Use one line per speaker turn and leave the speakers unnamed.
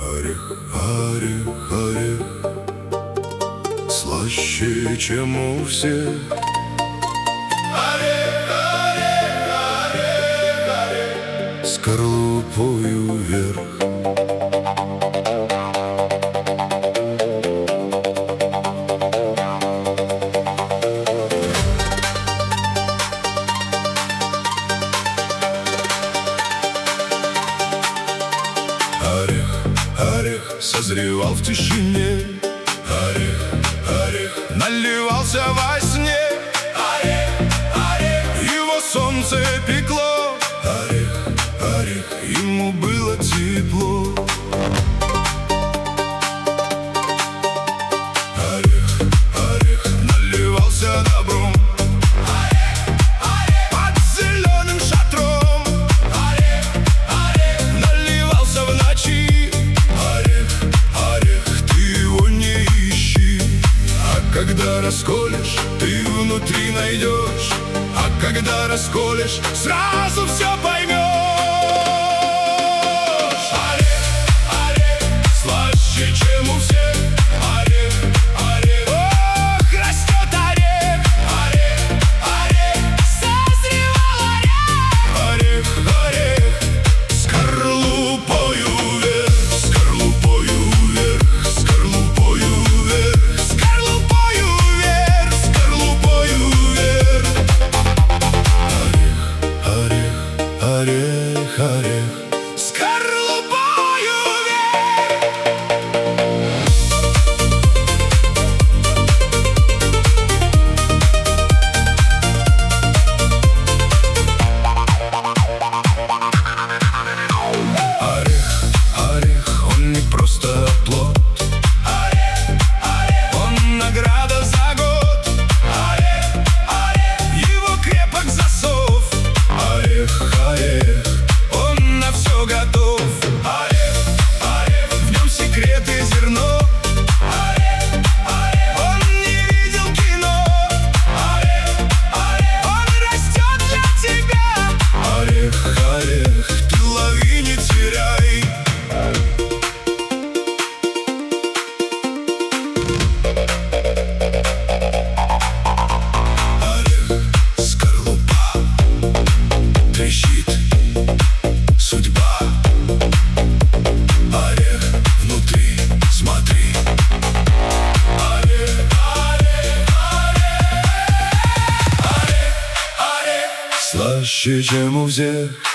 Орех, орех, орех, слаще, чем у всех. Орех, орех, орех, орех, скорлупою вверх. Орех, орех, созревал в тишине. Орех, орех, наливался во сне. Орех, орех, его солнце пекло. Орех, орех, ему было тепло. Орех, орех, наливался добром. Когда расколешь, ты внутри найдешь, а когда расколешь, сразу все поймешь. Орех, орех, слаще, чем у всех. Орех, орех, ох, растет орех. Орех, орех, созревал орех. Орех, орех, скорлупою вверх, скорлупою вверх, скорлупою вверх. Орех, орех, скорлупою вверх. Орех, орех, он не просто плод. Орех, орех, он награда за год. Орех, орех, его крепок засов. Орех, орех, он на все готов. Орех, орех, в нем секрет и зерно. Орех, орех, он не видел кино. Орех, орех, он растет для тебя. Орех, орех, ты лови, не теряй. Орех, скорлупа, трещит судьба. Орех, внутри, смотри. Орех, орех, орех, орех, орех, слаще, чем у всех.